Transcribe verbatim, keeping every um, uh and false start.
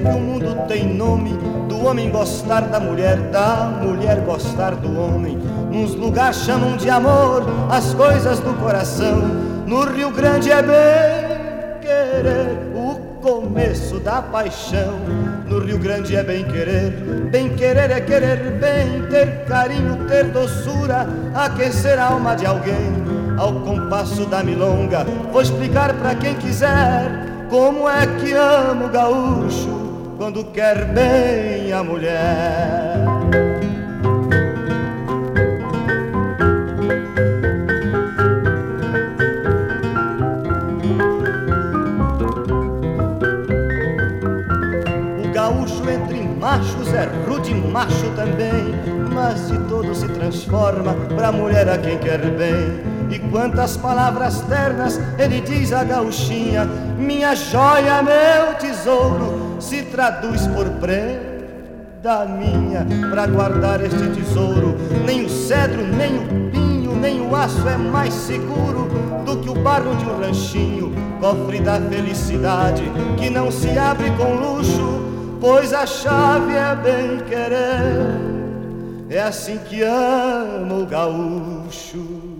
que o mundo tem nome, do homem gostar da mulher, da mulher gostar do homem. Nos lugares chamam de amor as coisas do coração. No Rio Grande é bem querer, o começo da paixão. No Rio Grande é bem querer, bem querer é querer bem, ter carinho, ter doçura, aquecer a alma de alguém. Ao compasso da milonga, vou explicar pra quem quiser como é que ama o gaúcho quando quer bem a mulher. O gaúcho entre machos é rude macho também, mas de todo se transforma pra mulher a quem quer bem. E quantas palavras ternas ele diz a gauchinha: minha joia, meu tesouro, se traduz por prenda minha. Pra guardar este tesouro, nem o cedro, nem o pinho, nem o aço é mais seguro do que o barro de um ranchinho, cofre da felicidade que não se abre com luxo, pois a chave é bem querer. É assim que ama o gaúcho.